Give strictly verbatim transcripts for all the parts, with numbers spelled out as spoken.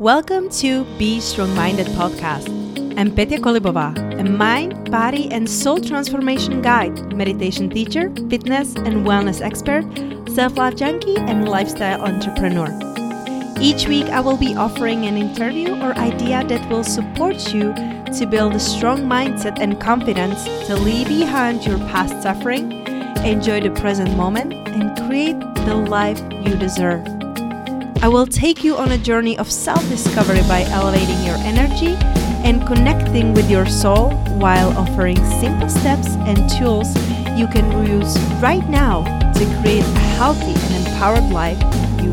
Welcome to Be Strong-Minded podcast. I'm Petya Kolibova, a mind, body, and soul transformation guide, meditation teacher, fitness and wellness expert, self-love junkie, and lifestyle entrepreneur. Each week, I will be offering an interview or idea that will support you to build a strong mindset and confidence to leave behind your past suffering, enjoy the present moment, and create the life you deserve. I will take you on a journey of self-discovery by elevating your energy and connecting with your soul while offering simple steps and tools you can use right now to create a healthy and empowered life you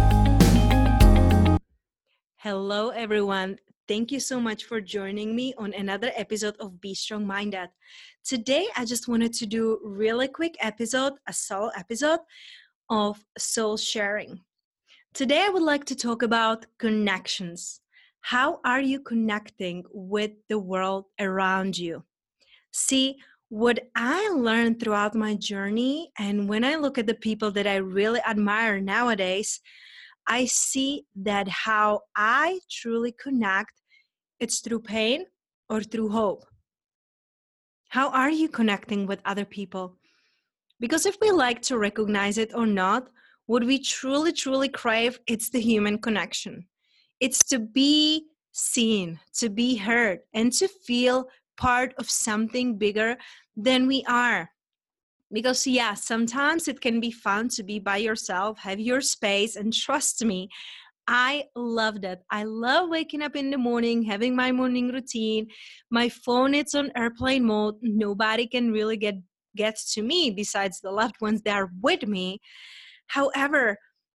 love. Hello, everyone. Thank you so much for joining me on another episode of Be Strong Minded. Today, I just wanted to do a really quick episode, a solo episode of soul sharing. Today, I would like to talk about connections. How are you connecting with the world around you? See, what I learned throughout my journey, and when I look at the people that I really admire nowadays, I see that how I truly connect, it's through pain or through hope. How are you connecting with other people? Because if we like to recognize it or not, what we truly, truly crave, it's the human connection. It's to be seen, to be heard, and to feel part of something bigger than we are. Because yeah, sometimes it can be fun to be by yourself, have your space, and trust me, I love that. I love waking up in the morning, having my morning routine. My phone is on airplane mode. Nobody can really get, get to me besides the loved ones that are with me. However,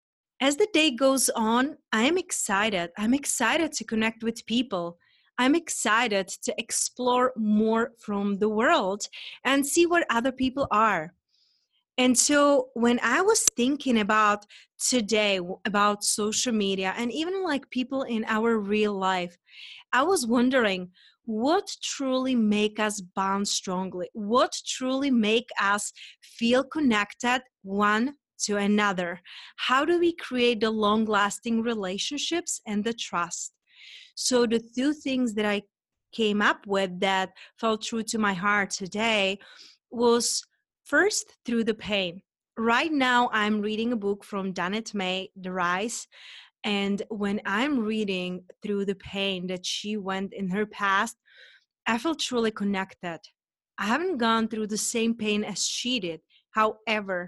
as the day goes on, I'm excited. I'm excited to connect with people. I'm excited to explore more from the world and see what other people are. And so when I was thinking about today, about social media and even like people in our real life, I was wondering what truly make us bond strongly? What truly make us feel connected one to another? How do we create the long-lasting relationships and the trust? So the two things that I came up with that felt true to my heart today was first through the pain. Right now, I'm reading a book from Danette May, The Rise. And when I'm reading through the pain that she went in her past, I feel truly connected. I haven't gone through the same pain as she did. However,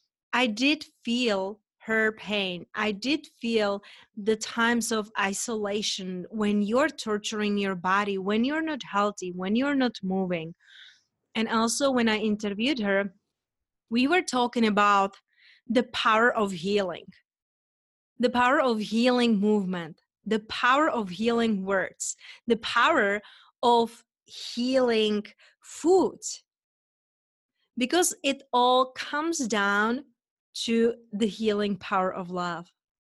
I did feel her pain. I did feel the times of isolation when you're torturing your body, when you're not healthy, when you're not moving. And also when I interviewed her, we were talking about the power of healing. The power of healing movement, the power of healing words, the power of healing food. Because it all comes down to the healing power of love.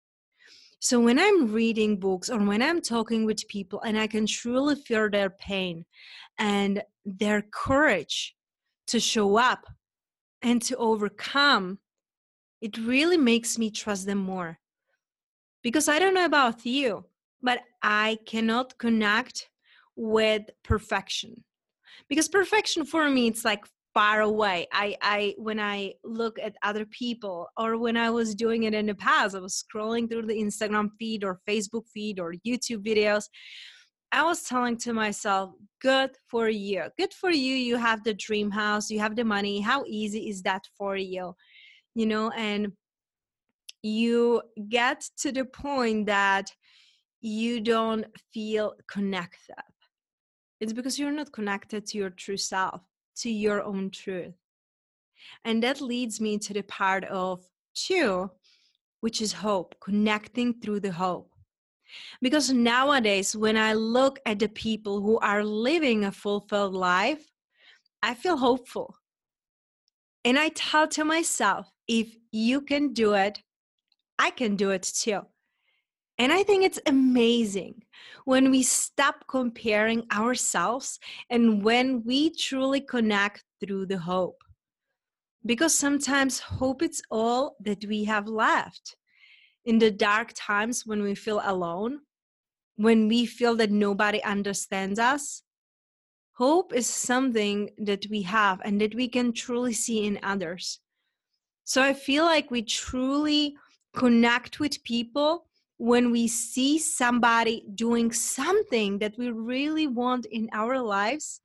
So when I'm reading books or when I'm talking with people and I can truly feel their pain and their courage to show up and to overcome, it really makes me trust them more. Because I don't know about you, but I cannot connect with perfection. Because perfection for me, it's like far away. I, I, when I look at other people or when I was doing it in the past, I was scrolling through the Instagram feed or Facebook feed or YouTube videos. I was telling to myself, good for you. Good for you. You have the dream house. You have the money. How easy is that for you? You know, and you get to the point that you don't feel connected. It's because you're not connected to your true self, to your own truth. And that leads me to the part of two, which is hope, connecting through the hope. Because nowadays, when I look at the people who are living a fulfilled life, I feel hopeful. And I tell to myself, if you can do it, I can do it too. And I think it's amazing when we stop comparing ourselves and when we truly connect through the hope. Because sometimes hope is all that we have left. In the dark times when we feel alone, when we feel that nobody understands us, hope is something that we have and that we can truly see in others. So I feel like we truly connect with people when we see somebody doing something that we really want in our lives,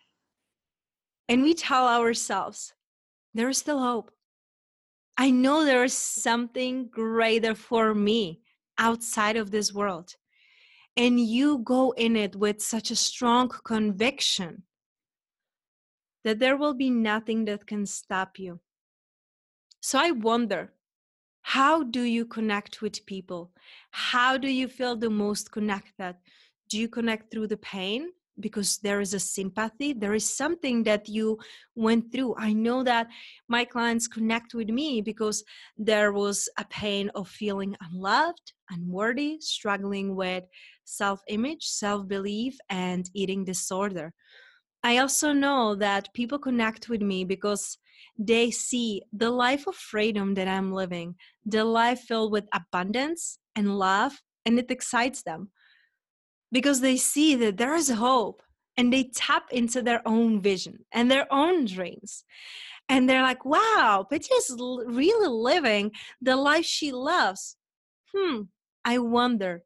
and we tell ourselves, there is still hope. I know there is something greater for me outside of this world. And you go in it with such a strong conviction that there will be nothing that can stop you. So I wonder, how do you connect with people? How do you feel the most connected? Do you connect through the pain? Because there is a sympathy, there is something that you went through. I know that my clients connect with me because there was a pain of feeling unloved, unworthy, struggling with self-image, self-belief, and eating disorder. I also know that people connect with me because they see the life of freedom that I'm living, the life filled with abundance and love, and it excites them because they see that there is hope, and they tap into their own vision and their own dreams. And they're like, wow, Petya is l- really living the life she loves. Hmm, I wonder,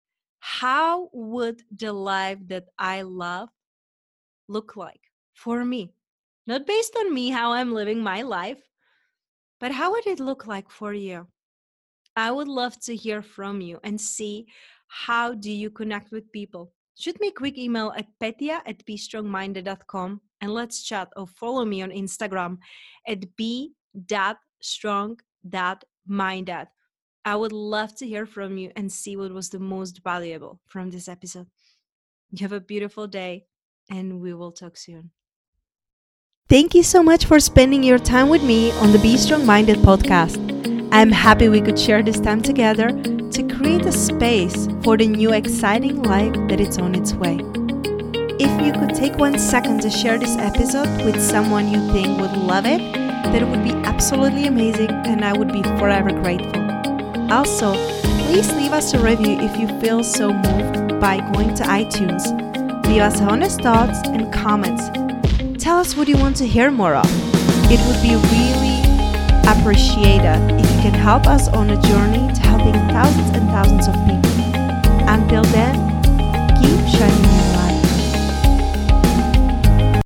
how would the life that I love look like for me? Not based on me, how I'm living my life, but how would it look like for you? I would love to hear from you and see, how do you connect with people? Shoot me a quick email at petya at be strong minded dot com and let's chat, or follow me on Instagram at be dot strong dot minded. I would love to hear from you and see what was the most valuable from this episode. You have a beautiful day, and we will talk soon. Thank you so much for spending your time with me on the Be Strong Minded podcast. I'm happy we could share this time together to create a space for the new exciting life that is on its way. If you could take one second to share this episode with someone you think would love it, that would be absolutely amazing, and I would be forever grateful. Also, please leave us a review if you feel so moved by going to iTunes. Leave us honest thoughts and comments. Tell us what you want to hear more of. It would be really appreciated if you can help us on a journey to helping thousands and thousands of people. Until then, keep shining.